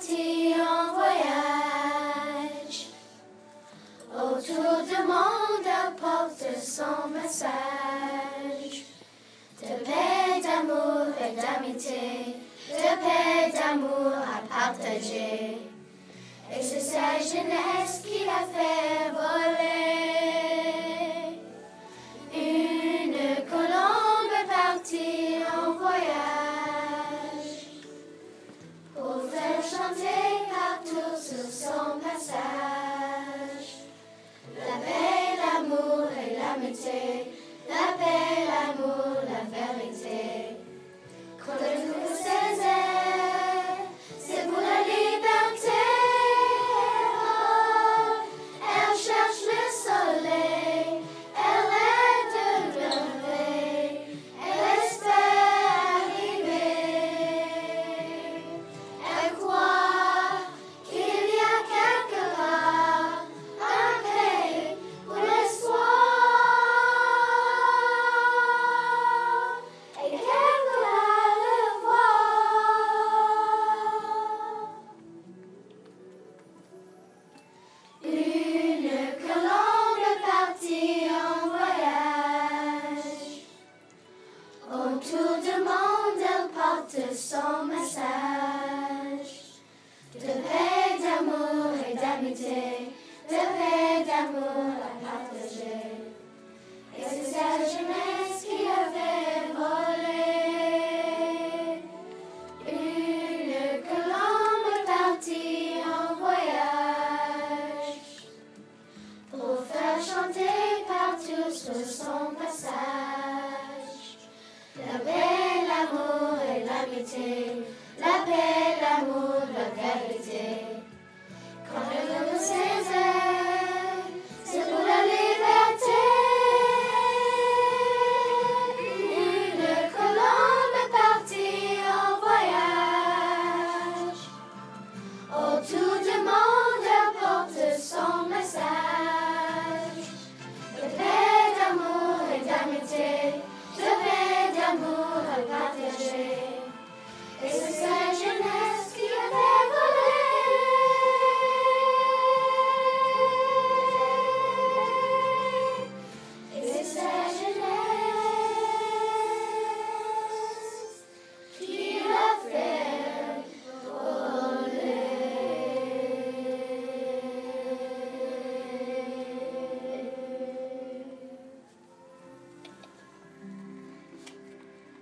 parti en voyage. Autour du monde apporte son message. De paix, d'amour et d'amitié, de paix, d'amour à partager. Et c'est sa jeunesse qui l'a fait voler. Une colombe est partie en voyage pour faire chanter partout sur son passage. La paix, l'amour et l'amitié, la paix, l'amour, la vérité. Contre tous ces airs, c'est pour la liberté. Oh, elle cherche le soleil, elle rêve de lever, elle espère arriver. Elle croit qu'il y a quelque part un pays pour l'espoir. Et qu'elle voudra le voir. Une colombe est partie en voyage. Autour du monde, elle porte son message. De paix, d'amour et d'amitié, de paix, d'amour à partager. Et c'est sa jeunesse qui a fait voler. Une colombe est partie en voyage pour faire chanter partout sur son passage. La paix, l'amour et l'amitié, la paix, l'amour, la vérité.